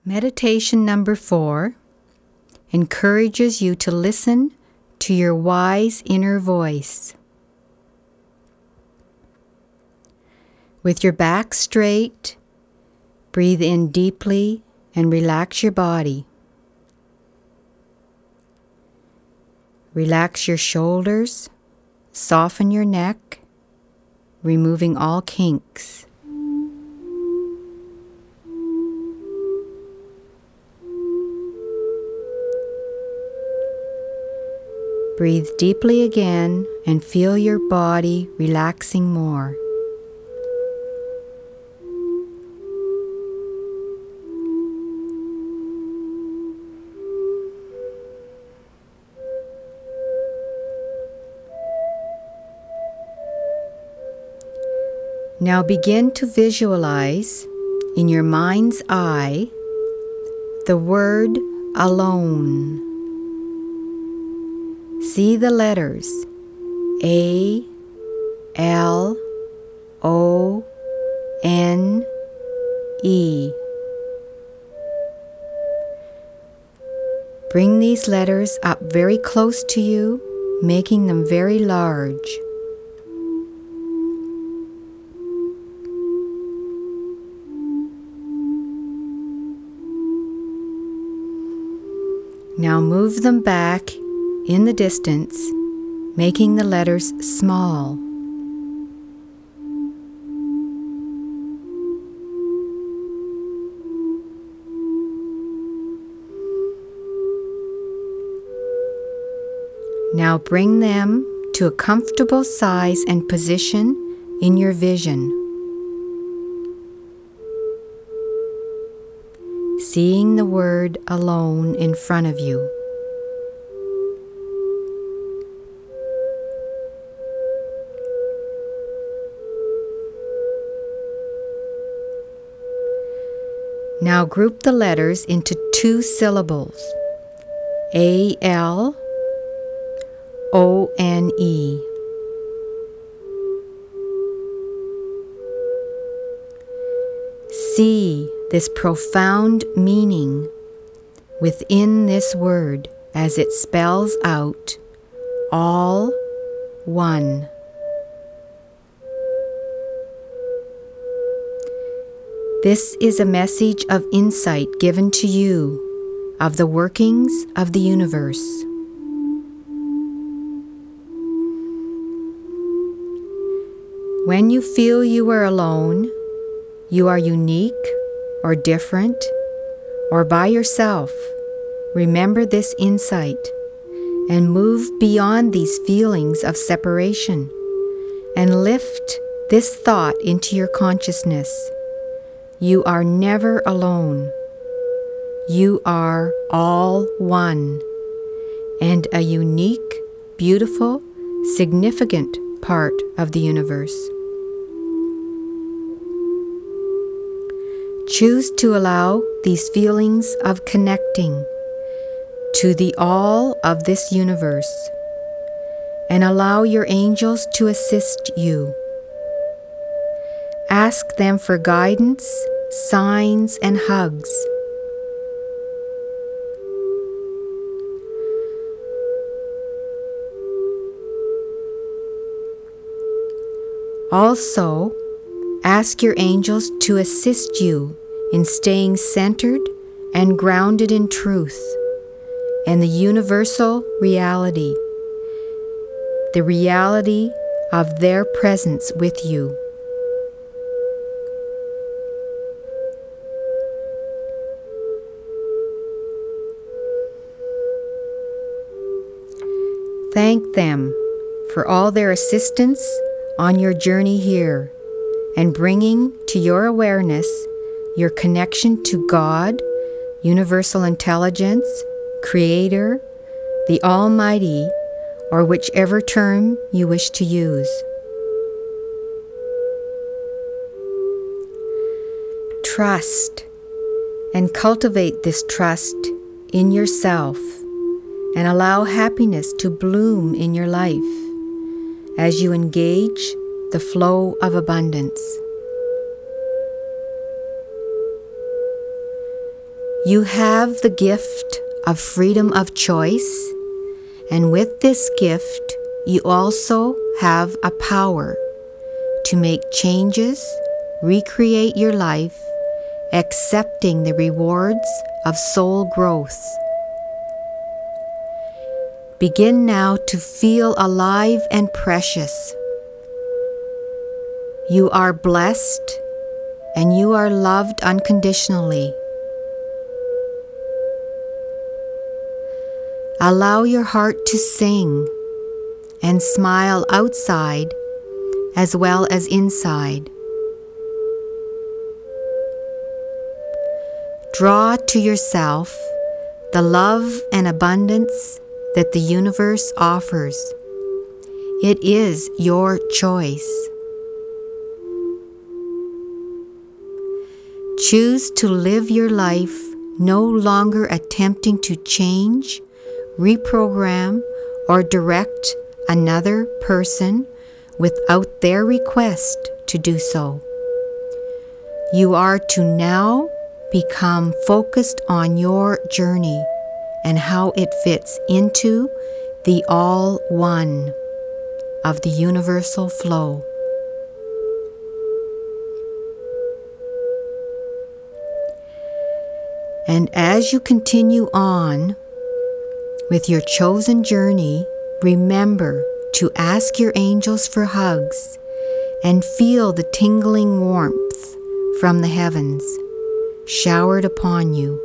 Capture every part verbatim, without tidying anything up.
Meditation number four encourages you to listen to your wise inner voice. With your back straight, breathe in deeply and relax your body. Relax your shoulders, soften your neck, removing all kinks. Breathe deeply again and feel your body relaxing more. Now begin to visualize in your mind's eye the word alone. See the letters A, L, O, N, E. Bring these letters up very close to you, making them very large. Now move them back in the distance, making the letters small. Now bring them to a comfortable size and position in your vision. Seeing the word alone in front of you. Now group the letters into two syllables, A L O N E. See this profound meaning within this word as it spells out all one. This is a message of insight given to you of the workings of the universe. When you feel you are alone, you are unique or different or by yourself, remember this insight and move beyond these feelings of separation and lift this thought into your consciousness. You are never alone. You are all one and a unique, beautiful, significant part of the universe. Choose to allow these feelings of connecting to the all of this universe and allow your angels to assist you. Ask them for guidance, signs, and hugs. Also, ask your angels to assist you in staying centered and grounded in truth and the universal reality, the reality of their presence with you. Thank them for all their assistance on your journey here and bringing to your awareness your connection to God, universal intelligence, Creator, the Almighty, or whichever term you wish to use. Trust and cultivate this trust in yourself and allow happiness to bloom in your life as you engage the flow of abundance. You have the gift of freedom of choice, and with this gift, you also have a power to make changes, recreate your life, accepting the rewards of soul growth. Begin now to feel alive and precious. You are blessed and you are loved unconditionally. Allow your heart to sing and smile outside as well as inside. Draw to yourself the love and abundance that the universe offers. It is your choice. Choose to live your life no longer attempting to change, reprogram, or direct another person without their request to do so. You are to now become focused on your journey and how it fits into the all-one of the universal flow. And as you continue on with your chosen journey, remember to ask your angels for hugs and feel the tingling warmth from the heavens showered upon you.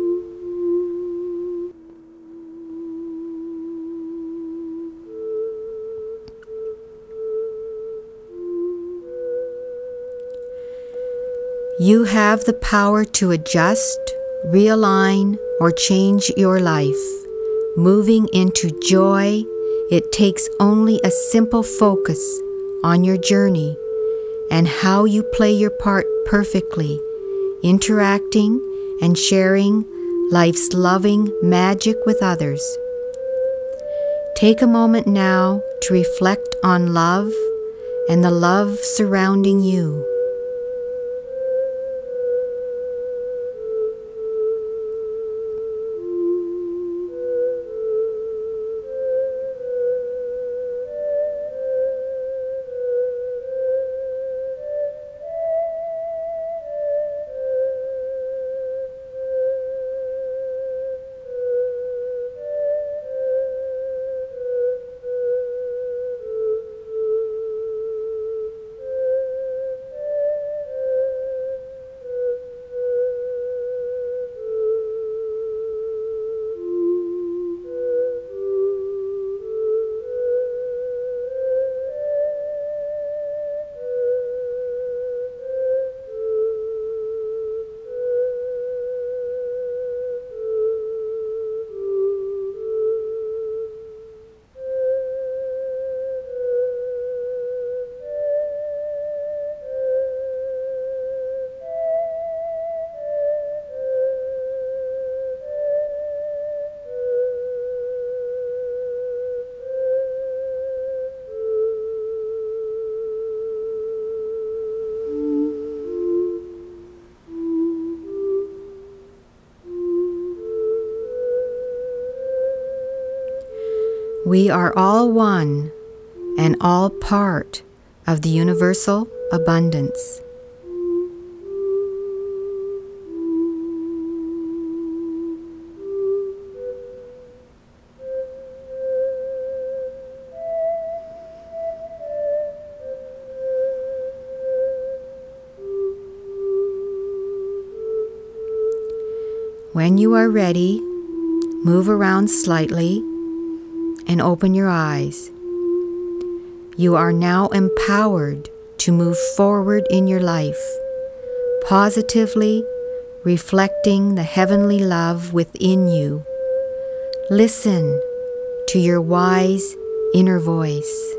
You have the power to adjust, realign, or change your life. Moving into joy, it takes only a simple focus on your journey and how you play your part perfectly, interacting and sharing life's loving magic with others. Take a moment now to reflect on love and the love surrounding you. We are all one and all part of the universal abundance. When you are ready, move around slightly and open your eyes. You are now empowered to move forward in your life, positively reflecting the heavenly love within you. Listen to your wise inner voice.